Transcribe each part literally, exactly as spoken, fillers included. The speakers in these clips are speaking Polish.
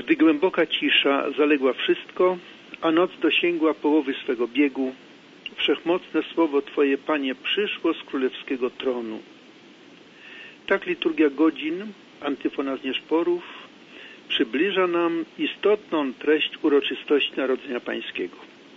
Gdy głęboka cisza zaległa wszystko, a noc dosięgła połowy swego biegu, wszechmocne słowo Twoje, Panie, przyszło z królewskiego tronu. Tak liturgia godzin, antyfona z nieszporów, przybliża nam istotną treść uroczystości Narodzenia Pańskiego.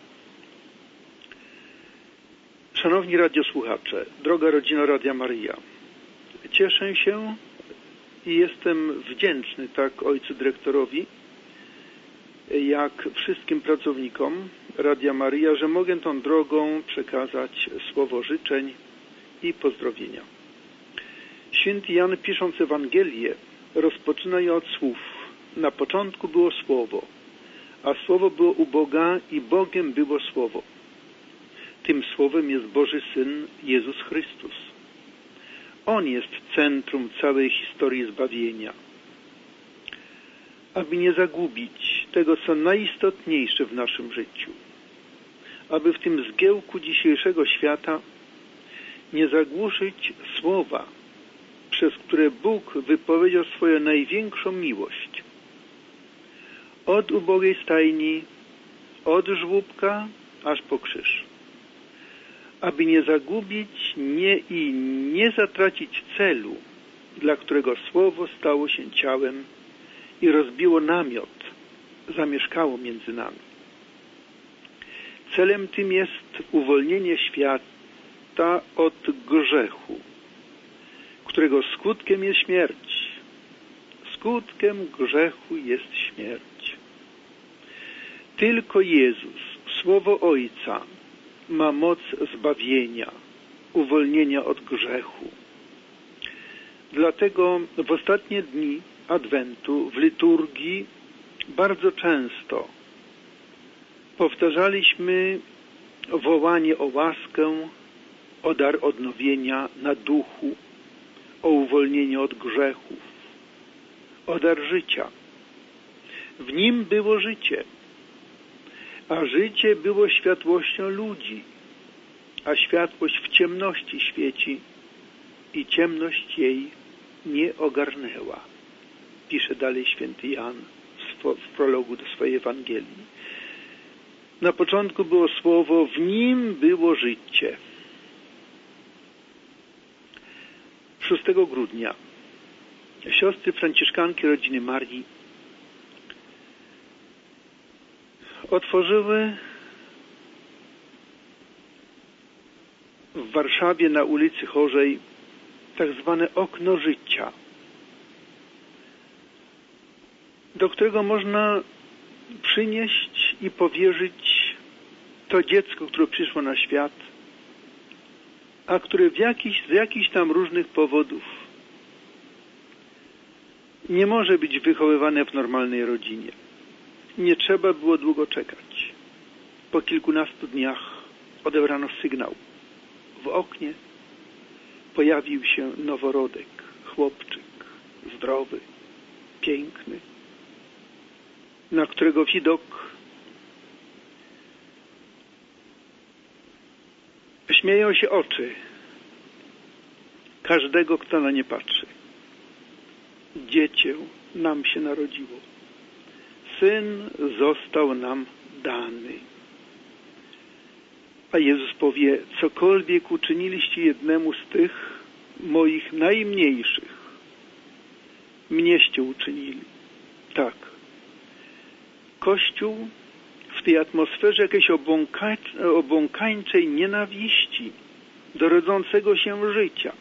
Szanowni radiosłuchacze, droga rodzino Radia Maryja, cieszę się i jestem wdzięczny tak ojcu dyrektorowi, jak wszystkim pracownikom Radia Maryja, że mogę tą drogą przekazać słowo życzeń i pozdrowienia. Święty Jan, pisząc Ewangelię, rozpoczyna je od słów: na początku było Słowo, a Słowo było u Boga i Bogiem było Słowo. Tym Słowem jest Boży Syn Jezus Chrystus. On jest centrum całej historii zbawienia. Aby nie zagubić tego, co najistotniejsze w naszym życiu, aby w tym zgiełku dzisiejszego świata nie zagłuszyć słowa, przez które Bóg wypowiedział swoją największą miłość. Od ubogiej stajni, od żłóbka aż po krzyż. Aby nie zagubić nie i nie zatracić celu, dla którego Słowo stało się ciałem i rozbiło namiot, zamieszkało między nami. Celem tym jest uwolnienie świata od grzechu, którego skutkiem jest śmierć. Skutkiem grzechu jest śmierć. Tylko Jezus, Słowo Ojca, ma moc zbawienia, uwolnienia od grzechu. Dlatego w ostatnie dni Adwentu w liturgii bardzo często powtarzaliśmy wołanie o łaskę, o dar odnowienia na duchu, o uwolnienie od grzechów, o dar życia. W nim było życie, a życie było światłością ludzi, a światłość w ciemności świeci i ciemność jej nie ogarnęła. Pisze dalej święty Jan w prologu do swojej Ewangelii. Na początku było Słowo, w nim było życie. szóstego grudnia siostry franciszkanki rodziny Marii otworzyły w Warszawie na ulicy Chorzej tak zwane okno życia, do którego można przynieść i powierzyć to dziecko, które przyszło na świat, a które w jakiś, z jakichś tam różnych powodów nie może być wychowywane w normalnej rodzinie. Nie trzeba było długo czekać. Po kilkunastu dniach odebrano sygnał. W oknie pojawił się noworodek, chłopczyk, zdrowy, piękny, na którego widok śmieją się oczy każdego, kto na nie patrzy. Dziecię nam się narodziło. Syn został nam dany. A Jezus powie, cokolwiek uczyniliście jednemu z tych moich najmniejszych, mnieście uczynili. Tak. Kościół w tej atmosferze jakiejś obłąkańczej nienawiści do rodzącego się życia,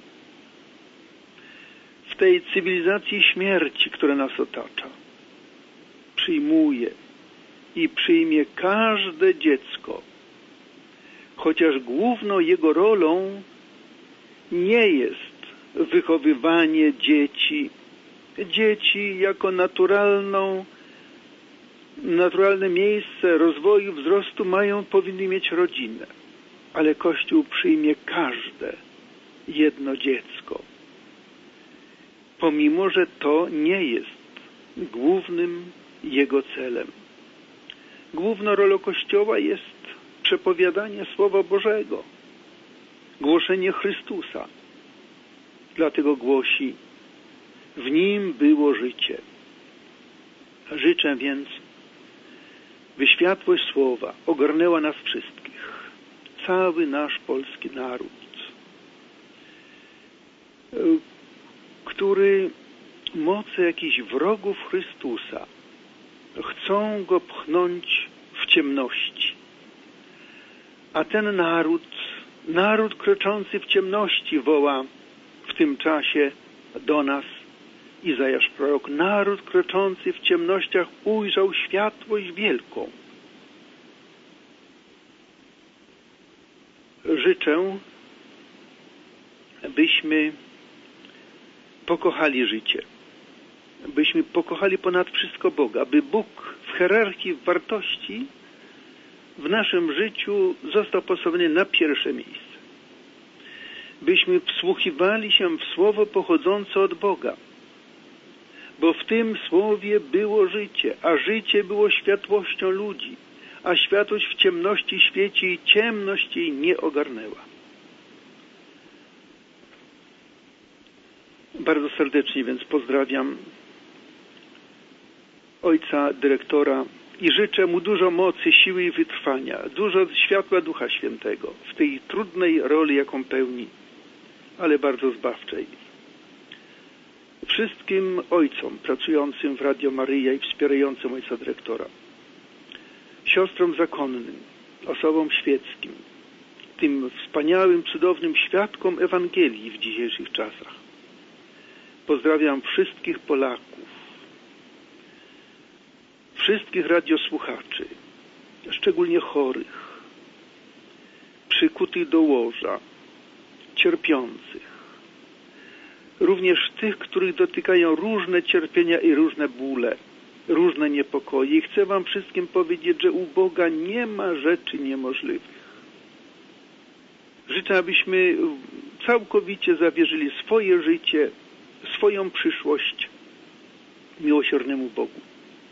w tej cywilizacji śmierci, która nas otacza, przyjmuje i przyjmie każde dziecko, chociaż główną jego rolą nie jest wychowywanie dzieci. Dzieci jako naturalną, naturalne miejsce rozwoju, wzrostu mają, powinny mieć rodzinę. Ale Kościół przyjmie każde jedno dziecko. Pomimo, że to nie jest głównym jego celem. Główną rolą Kościoła jest przepowiadanie Słowa Bożego, głoszenie Chrystusa. Dlatego głosi, w nim było życie, Życzę więc, by światłość słowa ogarnęła nas wszystkich, cały nasz polski naród, który moce jakichś wrogów Chrystusa chcą go pchnąć w ciemności. A ten naród, naród kroczący w ciemności woła w tym czasie do nas Izajasz prorok. Naród kroczący w ciemnościach ujrzał światłość wielką. Życzę, byśmy pokochali życie, byśmy pokochali ponad wszystko Boga, by Bóg w hierarchii wartości w naszym życiu został postawiony na pierwsze miejsce. Byśmy wsłuchiwali się w słowo pochodzące od Boga, bo w tym słowie było życie, a życie było światłością ludzi, a światłość w ciemności świeci i ciemność jej nie ogarnęła. Bardzo serdecznie więc pozdrawiam ojca dyrektora i życzę mu dużo mocy, siły i wytrwania, dużo światła Ducha Świętego w tej trudnej roli, jaką pełni, ale bardzo zbawczej. Wszystkim ojcom pracującym w Radio Maryja i wspierającym ojca dyrektora, siostrom zakonnym, osobom świeckim, tym wspaniałym, cudownym świadkom Ewangelii w dzisiejszych czasach. Pozdrawiam wszystkich Polaków, wszystkich radiosłuchaczy, szczególnie chorych, przykutych do łoża, cierpiących, również tych, których dotykają różne cierpienia i różne bóle, różne niepokoje. I chcę wam wszystkim powiedzieć, że u Boga nie ma rzeczy niemożliwych. Życzę, abyśmy całkowicie zawierzyli swoje życie, swoją przyszłość miłosiernemu Bogu.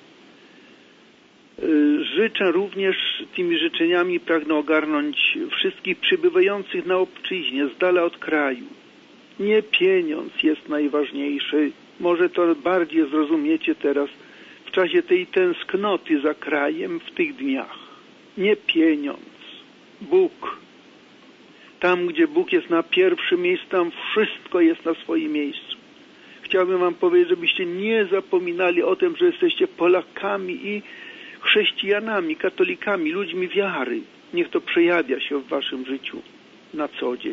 Życzę również, tymi życzeniami pragnę ogarnąć wszystkich przybywających na obczyźnie, z dala od kraju. Nie pieniądz jest najważniejszy, może to bardziej zrozumiecie teraz w czasie tej tęsknoty za krajem w tych dniach. Nie pieniądz, Bóg. Tam, gdzie Bóg jest na pierwszym miejscu, tam wszystko jest na swoim miejscu. Chciałbym wam powiedzieć, żebyście nie zapominali o tym, że jesteście Polakami i chrześcijanami, katolikami, ludźmi wiary. Niech to przejawia się w waszym życiu na co dzień.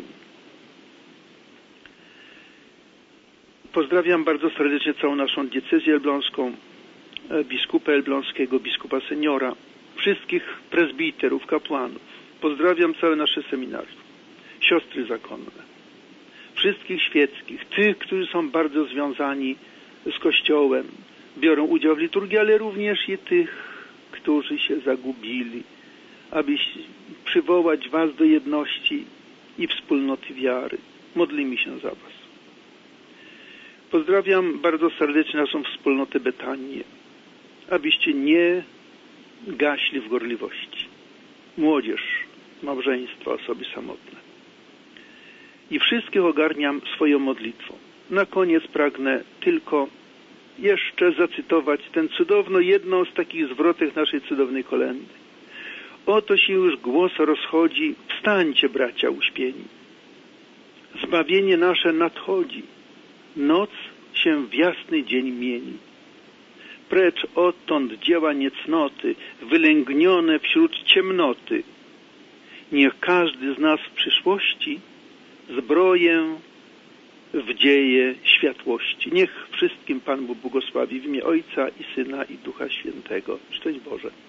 Pozdrawiam bardzo serdecznie całą naszą diecezję elbląską, biskupa elbląskiego, biskupa seniora, wszystkich prezbiterów, kapłanów. Pozdrawiam całe nasze seminarium, siostry zakonne, wszystkich świeckich, tych, którzy są bardzo związani z Kościołem, biorą udział w liturgii, ale również i tych, którzy się zagubili, aby przywołać was do jedności i wspólnoty wiary. Modlimy się za was. Pozdrawiam bardzo serdecznie naszą wspólnotę Betanię, abyście nie gaśli w gorliwości. Młodzież, małżeństwa, osoby samotne. I wszystkich ogarniam swoją modlitwą. Na koniec pragnę tylko jeszcze zacytować tę cudowną, jedną z takich zwrotek naszej cudownej kolędy. Oto się już głos rozchodzi, wstańcie, bracia uśpieni. Zbawienie nasze nadchodzi, noc się w jasny dzień mieni. Precz odtąd dzieła niecnoty, wylęgnione wśród ciemnoty. Niech każdy z nas w przyszłości zbroję wdzieje światłości. Niech wszystkim Pan Bóg błogosławi w imię Ojca i Syna i Ducha Świętego. Szczęść Boże.